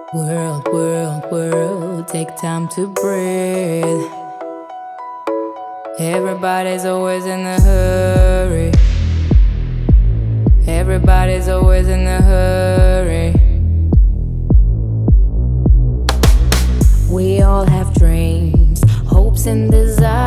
World, world, world, take time to breathe. Everybody's always in a hurry. Everybody's always in a hurry. We all have dreams, hopes and desires.